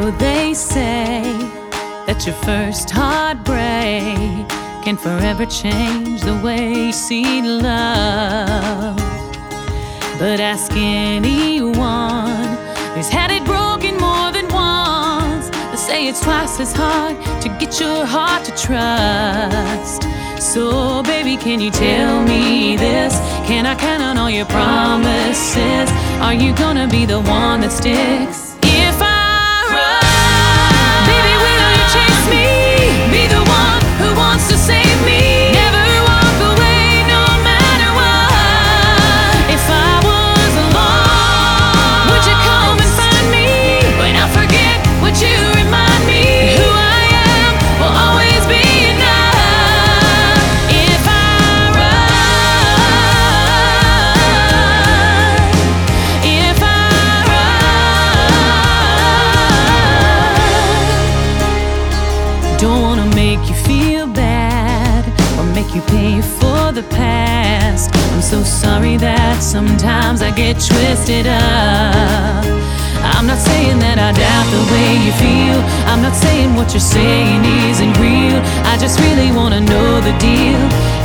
know they say that your first heartbreak can forever change the way you see love. But ask anyone who's had it broken more than once, they say it's twice as hard to get your heart to trust. So baby, can you tell me this? Can I count on all your promises? Are you gonna be the one that sticks? If I run, baby, will you chase me? Be the one who wants to save me. Never walk away no matter what. If I was alone, would you come and find me? When I forget, would you remind me? Who I am will always be enough. If I run, if I run. Don't wanna make you feel bad or make you pay for the past. I'm so sorry that sometimes I get twisted up. I'm not saying that I doubt the way you feel. I'm not saying what you're saying isn't real. I just really wanna know the deal.